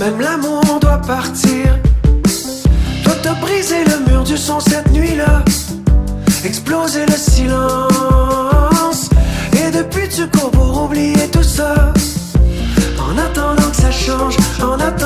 même l'amour doit partir. Toi t'as brisé le mur du son cette nuit-là, explosé le silence. Et depuis tu cours pour oublier tout ça, en attendant que ça change, en attendant